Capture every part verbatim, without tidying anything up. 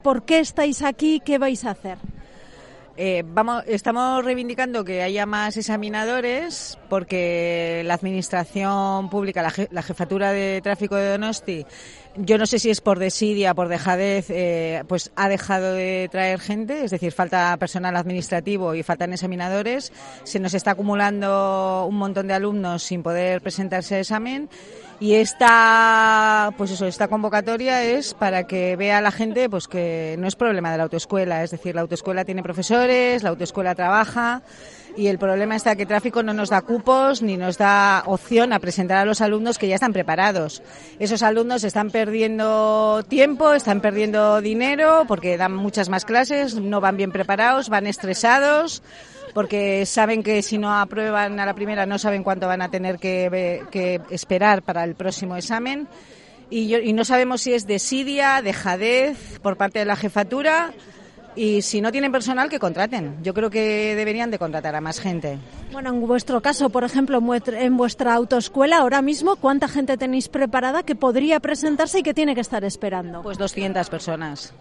¿Por qué estáis aquí? ¿Qué vais a hacer? Eh, vamos, estamos reivindicando que haya más examinadores porque la administración pública, la, je, la jefatura de tráfico de Donosti, yo no sé si es por desidia, por dejadez, eh, pues ha dejado de traer gente, es decir, falta personal administrativo y faltan examinadores. Se nos está acumulando un montón de alumnos sin poder presentarse al examen. Y esta, pues eso, esta convocatoria es para que vea la gente pues que no es problema de la autoescuela, es decir, la autoescuela tiene profesores, la autoescuela trabaja y el problema está que tráfico no nos da cupos ni nos da opción a presentar a los alumnos que ya están preparados. Esos alumnos están perdiendo tiempo, están perdiendo dinero porque dan muchas más clases, no van bien preparados, van estresados, porque saben que si no aprueban a la primera no saben cuánto van a tener que, que esperar para el próximo examen y, yo, y no sabemos si es desidia, dejadez por parte de la jefatura y si no tienen personal que contraten. Yo creo que deberían de contratar a más gente. Bueno, en vuestro caso, por ejemplo, en vuestra autoescuela ahora mismo, ¿cuánta gente tenéis preparada que podría presentarse y que tiene que estar esperando? Pues doscientas personas.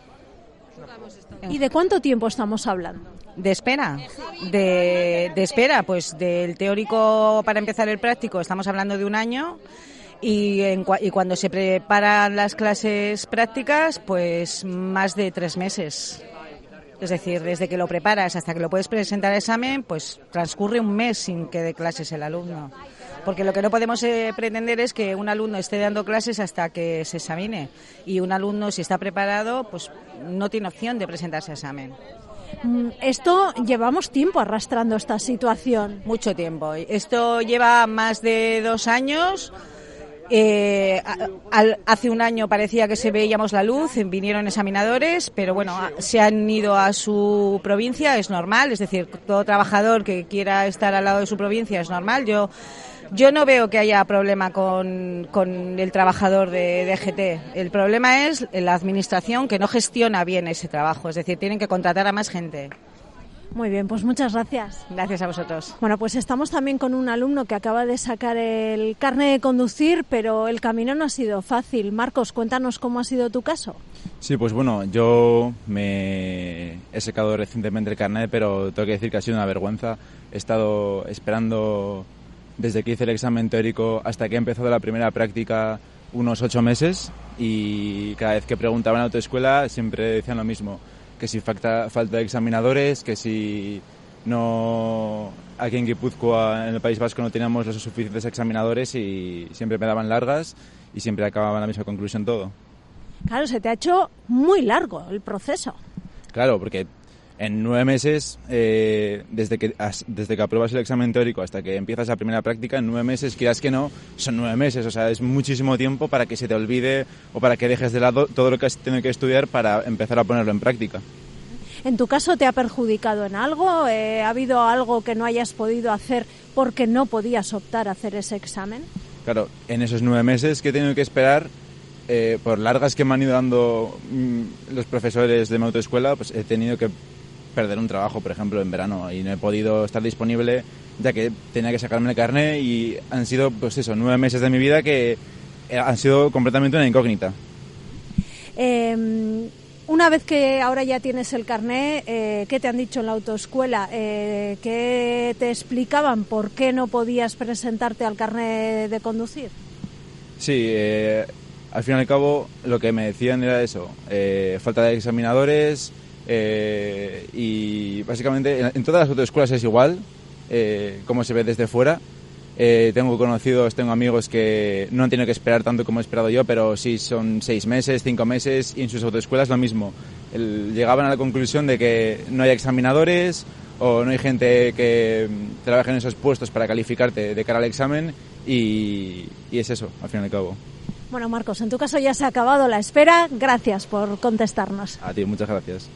¿Y de cuánto tiempo estamos hablando? ¿De espera? De, de espera, pues del teórico para empezar el práctico estamos hablando de un año y, en, y cuando se preparan las clases prácticas, pues más de tres meses. Es decir, desde que lo preparas hasta que lo puedes presentar al examen, pues transcurre un mes sin que dé clases el alumno. Porque lo que no podemos eh, pretender es que un alumno esté dando clases hasta que se examine. Y un alumno, si está preparado, pues no tiene opción de presentarse al examen. Esto, llevamos tiempo arrastrando esta situación. Mucho tiempo. Esto lleva más de dos años. Eh, al, hace un año parecía que se veíamos la luz, vinieron examinadores, pero bueno, se han ido a su provincia, es normal, es decir, todo trabajador que quiera estar al lado de su provincia es normal. Yo Yo no veo que haya problema con, con el trabajador de D G T. El problema es la administración que no gestiona bien ese trabajo, es decir, tienen que contratar a más gente. Muy bien, pues muchas gracias. Gracias a vosotros. Bueno, pues estamos también con un alumno que acaba de sacar el carnet de conducir, pero el camino no ha sido fácil. Marcos, cuéntanos cómo ha sido tu caso. Sí, pues bueno, yo me he sacado recientemente el carnet, pero tengo que decir que ha sido una vergüenza. He estado esperando desde que hice el examen teórico hasta que he empezado la primera práctica unos ocho meses y cada vez que preguntaba en la autoescuela siempre decían lo mismo, que si falta, falta de examinadores, que si no, aquí en Guipúzcoa, en el País Vasco, no teníamos los suficientes examinadores y siempre me daban largas y siempre acababa en la misma conclusión todo. Claro, se te ha hecho muy largo el proceso. Claro, porque en nueve meses, eh, desde que desde que apruebas el examen teórico hasta que empiezas la primera práctica, en nueve meses, quieras que no, son nueve meses. O sea, es muchísimo tiempo para que se te olvide o para que dejes de lado todo lo que has tenido que estudiar para empezar a ponerlo en práctica. ¿En tu caso te ha perjudicado en algo? Eh, ¿Ha habido algo que no hayas podido hacer porque no podías optar a hacer ese examen? Claro, en esos nueve meses que he tenido que esperar, eh, por largas que me han ido dando mmm, los profesores de mi autoescuela, pues he tenido que perder un trabajo, por ejemplo, en verano y no he podido estar disponible ya que tenía que sacarme el carnet y han sido, pues eso, nueve meses de mi vida que han sido completamente una incógnita. Eh, una vez que ahora ya tienes el carnet, eh, ¿qué te han dicho en la autoescuela? Eh, ¿Qué te explicaban por qué no podías presentarte al carnet de conducir? Sí, eh, al fin y al cabo lo que me decían era eso, eh, falta de examinadores. Eh, y básicamente en, en todas las autoescuelas es igual, eh, como se ve desde fuera. Eh, tengo conocidos, tengo amigos que no han tenido que esperar tanto como he esperado yo, pero sí son seis meses, cinco meses, y en sus autoescuelas lo mismo. El, llegaban a la conclusión de que no hay examinadores o no hay gente que trabaje en esos puestos para calificarte de cara al examen y, y es eso, al fin y al cabo. Bueno, Marcos, en tu caso ya se ha acabado la espera. Gracias por contestarnos. A ti, muchas gracias.